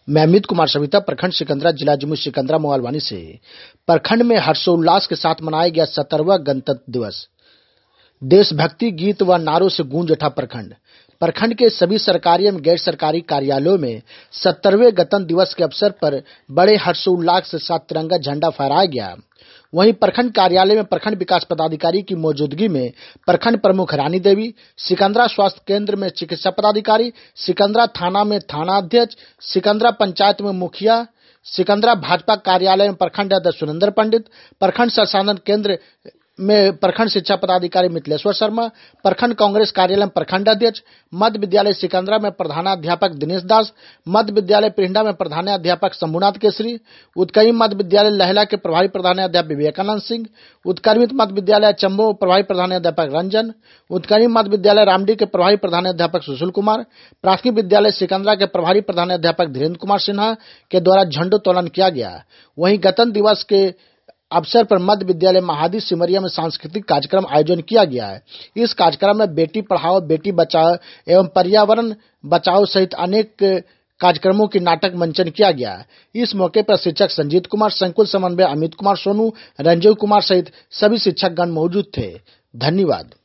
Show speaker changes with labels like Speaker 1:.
Speaker 1: मैं अमित कुमार सविता, प्रखंड सिकंदरा, जिला जमुई सिकंदरा मोबाइल से। प्रखंड में हर्षोल्लास के साथ मनाया गया 70वां गणतंत्र दिवस। देशभक्ति गीत व नारों से गूंज उठा प्रखंड। प्रखंड के सभी सरकारी एवं गैर सरकारी कार्यालयों में 70वें गणतंत्र दिवस के अवसर पर बड़े हर्षोल्लास के साथ तिरंगा झंडा फहराया गया। वहीं प्रखंड कार्यालय में प्रखंड विकास पदाधिकारी की मौजूदगी में प्रखंड प्रमुख रानी देवी, सिकंदरा स्वास्थ्य केंद्र में चिकित्सा पदाधिकारी, सिकंदरा थाना में थाना अध्यक्ष, सिकंदरा पंचायत में मुखिया, सिकंदरा भाजपा कार्यालय में प्रखंड अध्यक्ष सुरेंद्र पंडित, प्रखंड संसाधन केंद्र में प्रखंड शिक्षा पदाधिकारी मिथिलेश्वर शर्मा, प्रखंड कांग्रेस कार्यालय में प्रखंड अध्यक्ष, मध्य विद्यालय सिकंदरा में प्रधानाध्यापक दिनेश दास, मध्य विद्यालय पिंडा में प्रधानाध्यापक शंभुनाथ केसरी, उत्कर्मी मध्य विद्यालय लहला के प्रभारी प्रधानाध्यापक विवेकानंद सिंह, उत्कर्मित मध्य विद्यालय चंबो प्रभारी प्रधानाध्यापक रंजन, उत्कर्मी मध्य विद्यालय रामडी के प्रभारी प्रधानाध्यापक सुशील कुमार, प्राथमिक विद्यालय सिकंदरा के प्रभारी प्रधानाध्यापक धीरेन्द्र कुमार सिन्हा के द्वारा झंडोत्तोलन किया गया। वहीं गणतंत्र दिवस के अवसर पर मध्य विद्यालय महादी सिमरिया में सांस्कृतिक कार्यक्रम आयोजन किया गया है। इस कार्यक्रम में बेटी पढ़ाओ बेटी बचाओ एवं पर्यावरण बचाओ सहित अनेक कार्यक्रमों की नाटक मंचन किया गया। इस मौके पर शिक्षक संजीत कुमार, संकुल समन्वय अमित कुमार सोनू, रंजीव कुमार सहित सभी शिक्षकगण मौजूद थे। धन्यवाद।